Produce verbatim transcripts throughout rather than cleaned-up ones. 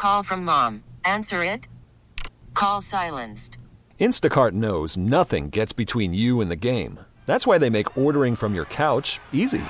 call from mom. Answer it. Call silenced. Instacart knows nothing gets between you and the game. That's why they make ordering from your couch easy.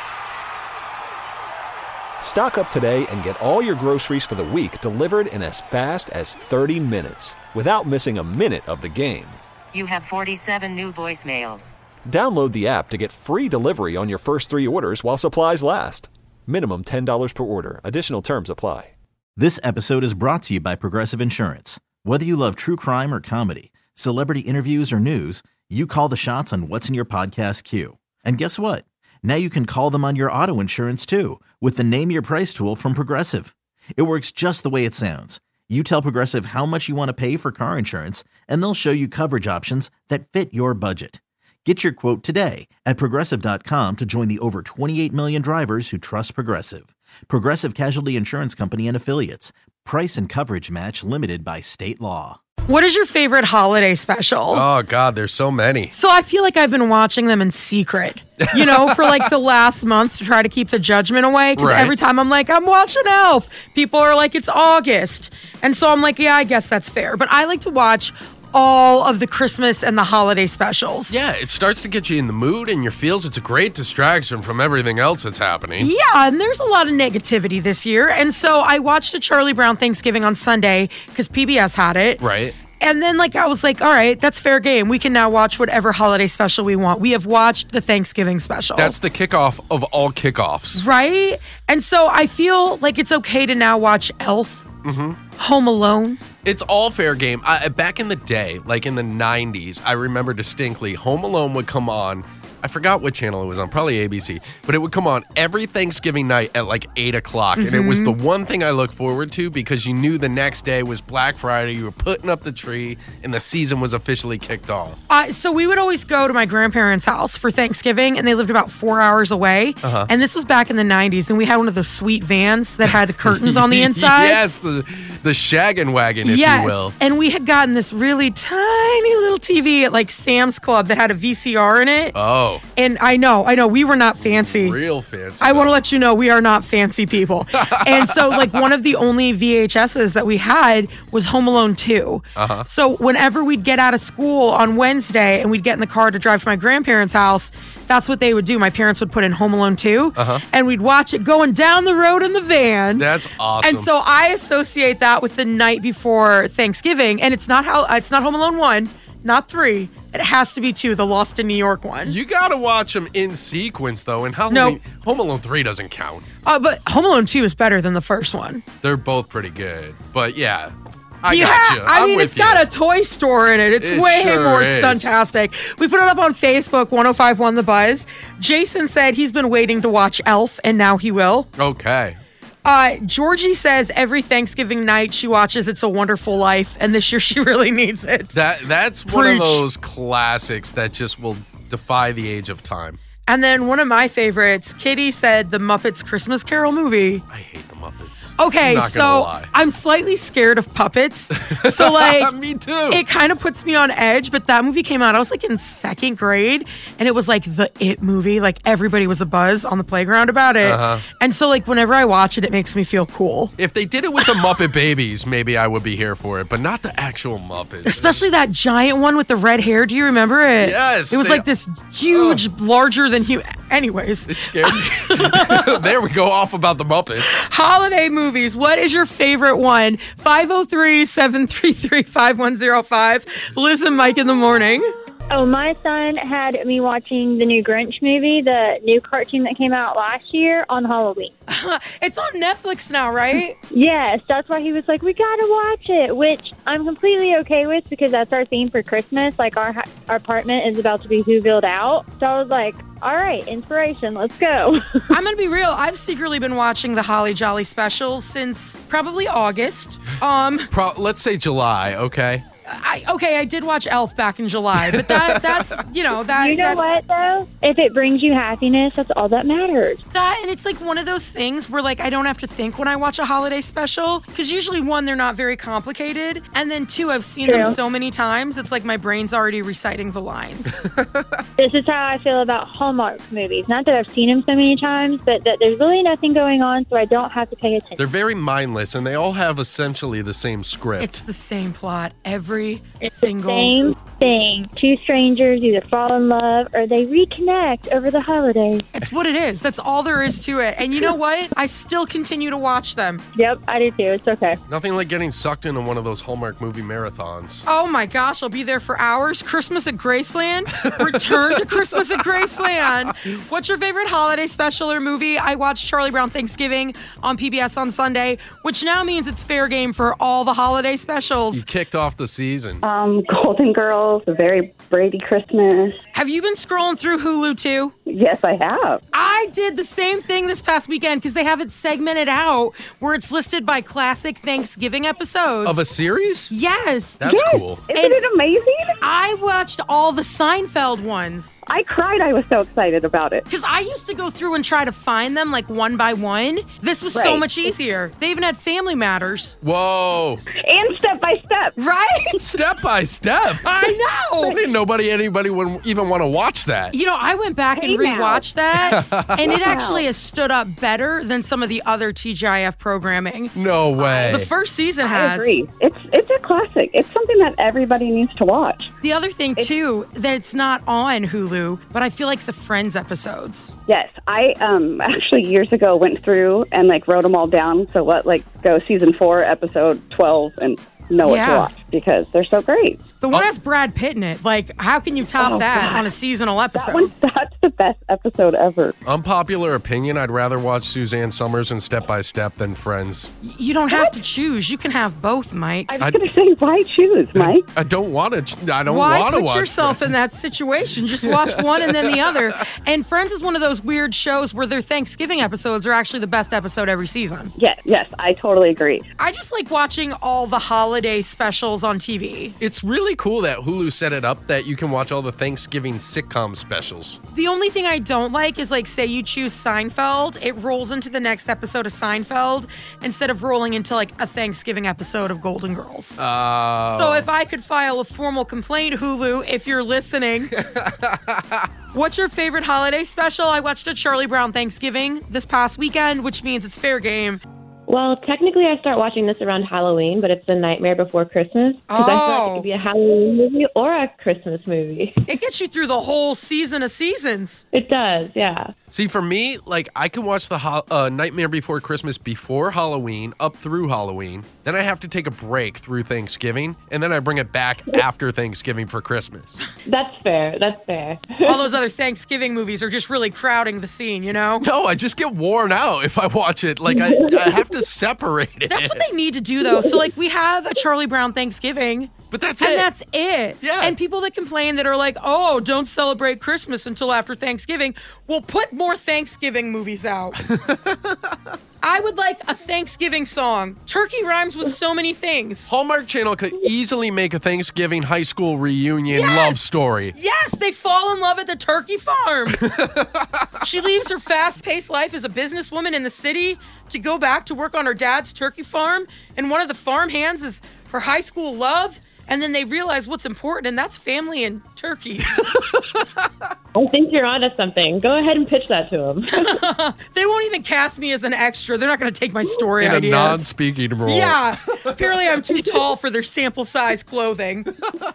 Stock up today and get all your groceries for the week delivered in as fast as thirty minutes without missing a minute of the game. You have forty-seven new voicemails. Download the app to get free delivery on your first three orders while supplies last. Minimum ten dollars per order. Additional terms apply. This episode is brought to you by Progressive Insurance. Whether you love true crime or comedy, celebrity interviews or news, you call the shots on what's in your podcast queue. And guess what? Now you can call them on your auto insurance too with the Name Your Price tool from Progressive. It works just the way it sounds. You tell Progressive how much you want to pay for car insurance, and they'll show you coverage options that fit your budget. Get your quote today at Progressive dot com to join the over twenty-eight million drivers who trust Progressive. Progressive Casualty Insurance Company and Affiliates. Price and coverage match limited by state law. What is your favorite holiday special? Oh, God, there's so many. So I feel like I've been watching them in secret, you know, for like the last month to try to keep the judgment away. Because Right. every time I'm like, I'm watching Elf, people are like, it's August. And so I'm like, yeah, I guess that's fair. But I like to watch all of the Christmas and the holiday specials. Yeah, it starts to get you in the mood and your feels. It's a great distraction from everything else that's happening. Yeah, and there's a lot of negativity this year. And so I watched a Charlie Brown Thanksgiving on Sunday because P B S had it. Right. And then, like, I was like, all right, that's fair game. We can now watch whatever holiday special we want. We have watched the Thanksgiving special. That's the kickoff of all kickoffs. Right? And so I feel like it's okay to now watch Elf, Mm-hmm. Home Alone. It's all fair game. I, back in the day, like in the nineties, I remember distinctly Home Alone would come on. I forgot what channel it was on, probably A B C, but it would come on every Thanksgiving night at like eight o'clock. Mm-hmm. And it was the one thing I looked forward to because you knew the next day was Black Friday, you were putting up the tree, and the season was officially kicked off. Uh, so we would always go to my grandparents' house for Thanksgiving, and they lived about four hours away. Uh-huh. And this was back in the nineties, and we had one of those sweet vans that had the curtains on the inside. Yes, the, the shaggin' wagon, if yes. you will. And we had gotten this really tiny little T V at like Sam's Club that had a V C R in it. Oh. And I know, I know, we were not fancy. Real fancy. I want to let you know we are not fancy people. And so, like, one of the only V H S's that we had was Home Alone two. Uh-huh. So whenever we'd get out of school on Wednesday and we'd get in the car to drive to my grandparents' house, that's what they would do. My parents would put in Home Alone two, uh-huh. and we'd watch it going down the road in the van. That's awesome. And so I associate that with the night before Thanksgiving. And it's not how it's not Home Alone one, not three. It has to be two, the Lost in New York one. You got to watch them in sequence, though. And Halloween, no. Home Alone three doesn't count. Uh, but Home Alone two is better than the first one. They're both pretty good. But yeah, I yeah, got you. I I'm mean, with it's got you. a toy store in it. It's It way sure more is. stuntastic. We put it up on Facebook, one oh five one The Buzz. Jason said he's been waiting to watch Elf, and now he will. Okay. Uh, Georgie says every Thanksgiving night she watches It's a Wonderful Life, and this year she really needs it. That That's Preach. one of those classics that just will defy the age of time. And then one of my favorites, Kitty said the Muppets Christmas Carol movie. I hate the Muppets. Okay, I'm not so gonna lie. I'm slightly scared of puppets. So like, me too. It kind of puts me on edge. But that movie came out, I was like in second grade, and it was like the It movie. Like everybody was a buzz on the playground about it. Uh-huh. And so like whenever I watch it, it makes me feel cool. If they did it with the Muppet Babies, maybe I would be here for it, but not the actual Muppets. Especially that giant one with the red hair. Do you remember it? Yes. It was they, like this huge, oh. larger than human. Anyways. It scared me. There we go, off about the Muppets. Holiday movies. What is your favorite one? five oh three, seven three three, five one oh five. Liz and Mike in the morning. Oh, my son had me watching the new Grinch movie, the new cartoon that came out last year on Halloween. It's on Netflix now, right? Yes, that's why he was like, we got to watch it, which I'm completely okay with because that's our theme for Christmas. Like, our, our apartment is about to be Whovilled out. So I was like, all right, inspiration, let's go. I'm going to be real. I've secretly been watching the Holly Jolly specials since probably August. Um, Pro- let's say July, okay? I, I, okay, I did watch Elf back in July, but that that's, you know, that. You know that, what, though? If it brings you happiness, that's all that matters. That, and it's like one of those things where, like, I don't have to think when I watch a holiday special, because usually, one, they're not very complicated, and then two, I've seen True. them so many times, it's like my brain's already reciting the lines. This is how I feel about Hallmark movies. Not that I've seen them so many times, but that there's really nothing going on, so I don't have to pay attention. They're very mindless, and they all have essentially the same script. It's the same plot every It's single. the same thing. Two strangers either fall in love or they reconnect over the holidays. It's what it is. That's all there is to it. And you know what? I still continue to watch them. Yep, I do too. It's okay. Nothing like getting sucked into one of those Hallmark movie marathons. Oh my gosh, I'll be there for hours. Christmas at Graceland. Return to Christmas at Graceland. What's your favorite holiday special or movie? I watched Charlie Brown Thanksgiving on P B S on Sunday, which now means it's fair game for all the holiday specials. You kicked off the season. Um, Golden Girls, A Very Brady Christmas. Have you been scrolling through Hulu too? Yes, I have. I did the same thing this past weekend because they have it segmented out where it's listed by classic Thanksgiving episodes. Of a series? Yes. That's Yes. cool. Isn't And- it amazing? I watched all the Seinfeld ones. I cried. I was so excited about it. Because I used to go through and try to find them like one by one. This was so Right. much easier. They even had Family Matters. Whoa. And step by step. Right? Step by step. I know. Didn't nobody, anybody would even want to watch that. You know, I went back and Hey now. rewatched that, and it Wow. actually has stood up better than some of the other T G I F programming. No way. The first season I has. agree. It's it's a classic. It's something that everybody needs to watch. The other thing, too, that it's not on Hulu, but I feel like the Friends episodes. Yes, I um actually years ago went through and like wrote them all down. So let like go season four, episode twelve, and know what Yeah. to watch because they're so great. The one Oh. has Brad Pitt in it. Like, how can you top Oh, that God. on a seasonal episode? That one, that's the best episode ever. Unpopular opinion, I'd rather watch Suzanne Summers and Step by Step than Friends. You don't have to choose. You can have both, Mike. I was I- going to say, why choose, Mike? I don't want to. I don't Why want to put watch yourself in that situation? Just watch one and then the other. And Friends is one of those weird shows where their Thanksgiving episodes are actually the best episode every season. Yes, yes, I totally agree. I just like watching all the holiday specials on T V. It's really cool that Hulu set it up that you can watch all the Thanksgiving sitcom specials. The only thing I don't like is, like, say you choose Seinfeld, it rolls into the next episode of Seinfeld instead of rolling into, like, a Thanksgiving episode of Golden Girls. Uh, So if I could file a formal complaint, Hulu, if you're listening, what's your favorite holiday special? I watched a Charlie Brown Thanksgiving this past weekend, which means it's fair game. Well, technically, I start watching this around Halloween, but it's The Nightmare Before Christmas because I feel like Oh. it could be a Halloween movie or a Christmas movie. It gets you through the whole season of seasons. It does, yeah. see, for me, like I can watch the ho- uh, Nightmare Before Christmas before Halloween, up through Halloween. Then I have to take a break through Thanksgiving, and then I bring it back after Thanksgiving for Christmas. That's fair. That's fair. All those other Thanksgiving movies are just really crowding the scene, you know? No, I just get worn out if I watch it. Like I, I have to separate it. That's what they need to do, though. So, like, we have a Charlie Brown Thanksgiving. But that's And it. that's it. Yeah. And people that complain that are like, oh, don't celebrate Christmas until after Thanksgiving. Well, put more Thanksgiving movies out. I would like a Thanksgiving song. Turkey rhymes with so many things. Hallmark Channel could easily make a Thanksgiving high school reunion Yes! love story. Yes, they fall in love at the turkey farm. She leaves her fast-paced life as a businesswoman in the city to go back to work on her dad's turkey farm. And one of the farm hands is her high school love. And then they realize what's important, and that's family and turkeys. I think you're onto something. Go ahead and pitch that to them. They won't even cast me as an extra. They're not going to take my story In a ideas. non-speaking role. Yeah. Apparently, I'm too tall for their sample size clothing.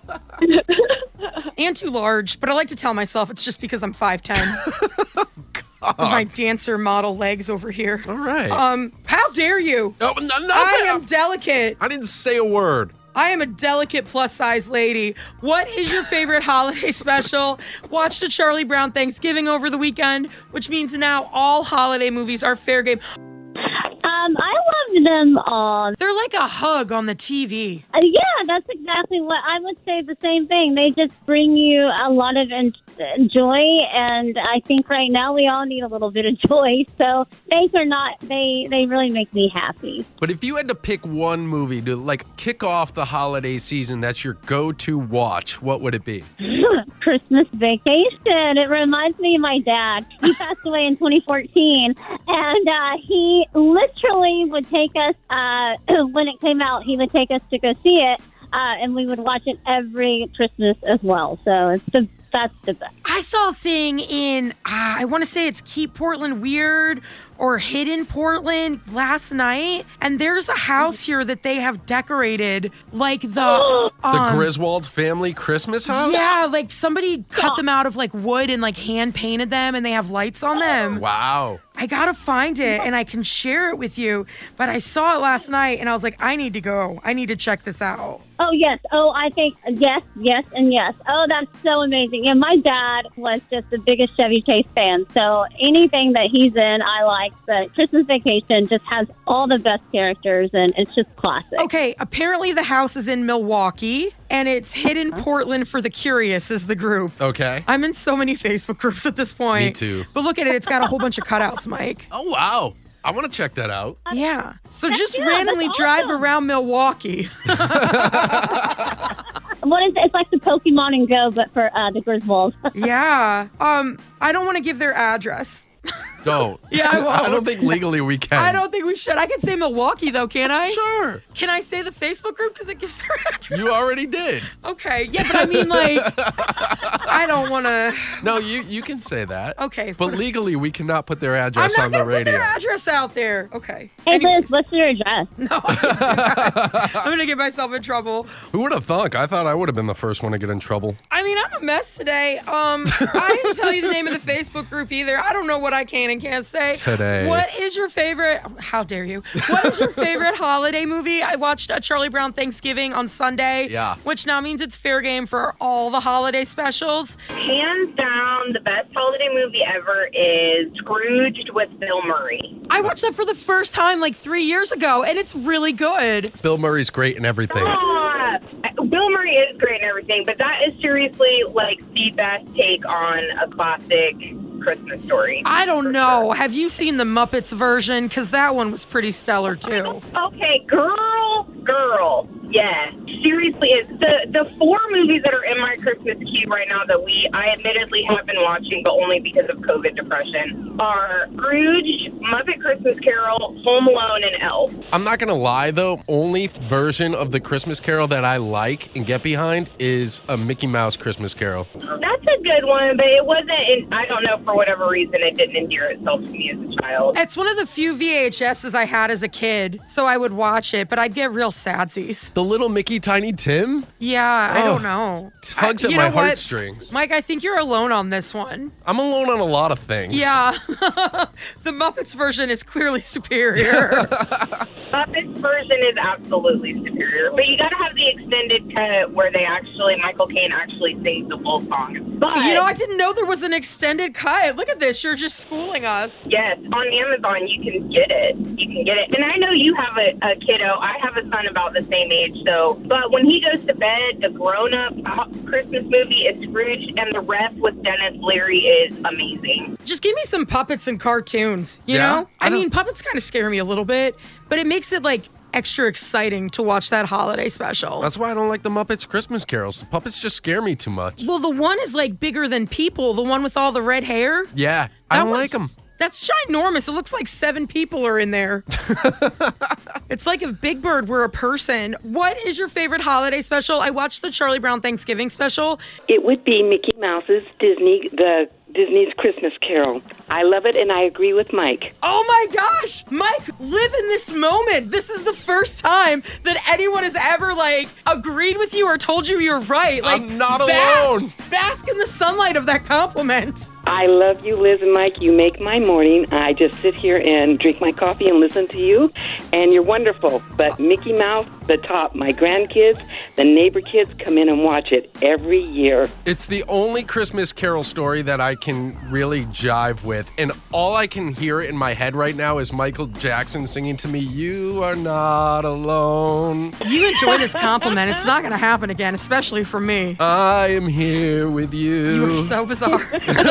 And too large, but I like to tell myself it's just because I'm five ten. With my dancer model legs over here. All right. Um, how dare you? no, no, nothing. I am delicate. I didn't say a word. I am a delicate plus-size lady. What is your favorite holiday special? Watched a Charlie Brown Thanksgiving over the weekend, which means now all holiday movies are fair game. Um, I love them all. They're like a hug on the T V. Uh, yeah, that's exactly what I would say. The same thing. They just bring you a lot of en- joy, and I think right now we all need a little bit of joy. So things are not. They they really make me happy. But if you had to pick one movie to like kick off the holiday season that's your go-to watch, what would it be? Christmas Vacation. It reminds me of my dad. He passed away in twenty fourteen, and uh, he literally would take us, uh, when it came out, he would take us to go see it, uh, and we would watch it every Christmas as well. So it's the that's the best. I saw a thing in, uh, I want to say it's Keep Portland Weird or Hidden Portland last night, and there's a house here that they have decorated like the The um, Griswold family Christmas house? Yeah, like somebody cut them out of like wood and like hand painted them, and they have lights on them. Wow. I gotta find it and I can share it with you, but I saw it last night and I was like, I need to go. I need to check this out. Oh, yes. Oh, I think yes, yes, and yes. Oh, that's so amazing. And my dad was just the biggest Chevy Chase fan, so anything that he's in, I like. But Christmas Vacation just has all the best characters, and it's just classic. Okay, apparently the house is in Milwaukee, and it's Hidden Portland for the Curious is the group. Okay. I'm in so many Facebook groups at this point. Me too. But look at it, it's got a whole bunch of cutouts, Mike. Oh, wow. I want to check that out. Yeah. So just yeah, randomly that's drive awesome. around Milwaukee. What is it? It's like the Pokemon and Go, but for uh, the Griswolds. Yeah. Um, I don't want to give their address. Don't. Yeah, I won't. I don't think legally we can. I don't think we should. I can say Milwaukee, though, can I? Sure. Can I say the Facebook group because it gives their address? You already did. Okay. Yeah, but I mean, like, I don't want to. No, you you can say that. Okay. But legally, we cannot put their I'm address not on the going to put radio. their address out there. Okay. Hey, Anyways. Liz, what's your address? No, I can't do that. I'm going to get myself in trouble. Who would have thunk? I thought I would have been the first one to get in trouble. I mean, I'm a mess today. Um, I didn't tell you the name of the Facebook group either. I don't know what I can and can't say. Today. What is your favorite? How dare you? What is your favorite holiday movie? I watched a Charlie Brown Thanksgiving on Sunday. Yeah. Which now means it's fair game for all the holiday specials. Hands down, the best holiday movie ever is Scrooged with Bill Murray. I watched that for the first time like three years ago, and it's really good. Bill Murray's great in everything. Ah, Bill Murray is great and everything, but that is seriously like the best take on a classic Christmas Story. I don't know. Have you seen the Muppets version? Because that one was pretty stellar too. Okay, girl, girl. Yeah, seriously, it's the the four movies that are in my Christmas queue right now that we, I admittedly have been watching, but only because of COVID depression, are Scrooge, Muppet Christmas Carol, Home Alone, and Elf. I'm not going to lie, though. Only version of the Christmas Carol that I like and get behind is a Mickey Mouse Christmas Carol. That's a good one, but it wasn't, in, I don't know, for whatever reason, it didn't endear itself to me as a child. It's one of the few V H S's I had as a kid, so I would watch it, but I'd get real sadsies. The little Mickey Tiny Tim? Yeah, I Oh, don't know. Tugs I, at you my know what? heartstrings. Mike, I think you're alone on this one. I'm alone on a lot of things. Yeah. The Muppets version is clearly superior. Muppets version is absolutely superior, but you gotta have the extended cut where they actually, Michael Caine actually sings the full song. But You know, I didn't know there was an extended cut. Look at this. You're just schooling us. yes, on Amazon you can get it. You can get it. And I know you have a, a kiddo. I have a son about the same age, so. But when he goes to bed, the grown-up Christmas movie is Scrooge, and the rest with Dennis Leary is amazing. Just give me some puppets and cartoons, you Yeah? know? I I, don't- mean, puppets kind of scare me a little bit, but it makes it like extra exciting to watch that holiday special. That's why I don't like the Muppets Christmas carols. The puppets just scare me too much. Well, the one is like bigger than people, the one with all the red hair. Yeah, I That don't was- like them. That's ginormous. It looks like seven people are in there. It's like if Big Bird were a person. What is your favorite holiday special? I watched the Charlie Brown Thanksgiving special. It would be Mickey Mouse's Disney, the Disney's Christmas Carol. I love it, and I agree with Mike. Oh my gosh, Mike, live in this moment. This is the first time that anyone has ever like agreed with you or told you you're right. Like, I'm not bask- alone. Bask in the sunlight of that compliment. I love you, Liz and Mike. You make my morning. I just sit here and drink my coffee and listen to you, and you're wonderful. But Mickey Mouse, the top. My grandkids, the neighbor kids come in and watch it every year. It's the only Christmas Carol story that I can really jive with, and all I can hear in my head right now is Michael Jackson singing to me, "You are not alone." You enjoy this compliment. It's not going to happen again, especially for me. I am here with you. You are so bizarre.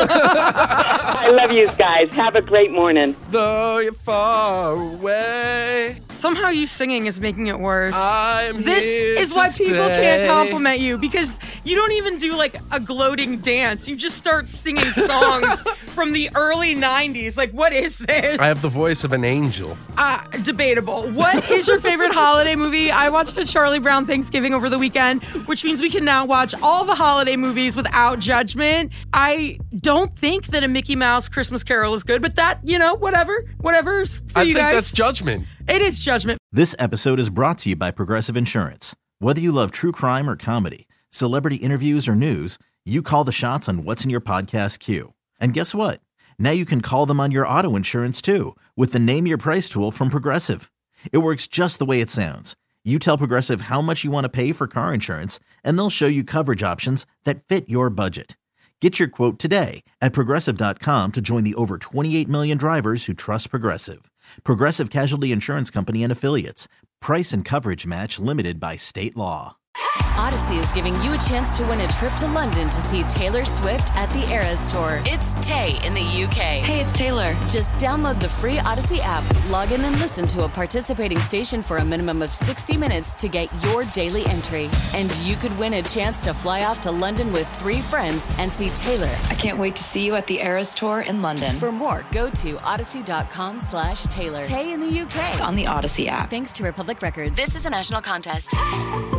I love you guys. Have a great morning. Though you're far away. Somehow you singing is making it worse. I'm this here is why to people stay. can't compliment you, because you don't even do like a gloating dance. You just start singing songs from the early nineties. Like, what is this? I have the voice of an angel. Uh, debatable. What is your favorite holiday movie? I watched a Charlie Brown Thanksgiving over the weekend, which means we can now watch all the holiday movies without judgment. I don't think that a Mickey Mouse Christmas Carol is good, but that, you know, whatever. Whatever's for I you think guys. that's judgment. It is judgment. This episode is brought to you by Progressive Insurance. Whether you love true crime or comedy, celebrity interviews or news, you call the shots on what's in your podcast queue. And guess what? Now you can call them on your auto insurance too, with the Name Your Price tool from Progressive. It works just the way it sounds. You tell Progressive how much you want to pay for car insurance, and they'll show you coverage options that fit your budget. Get your quote today at Progressive dot com to join the over twenty-eight million drivers who trust Progressive. Progressive Casualty Insurance Company and Affiliates. Price and coverage match limited by state law. Odyssey is giving you a chance to win a trip to London to see Taylor Swift at the Eras Tour. It's Tay in the U K. Hey, it's Taylor. Just download the free Odyssey app, log in and listen to a participating station for a minimum of sixty minutes to get your daily entry. And you could win a chance to fly off to London with three friends and see Taylor. I can't wait to see you at the Eras Tour in London. For more, go to odyssey.com slash Taylor. Tay in the U K. It's on the Odyssey app. Thanks to Republic Records. This is a national contest.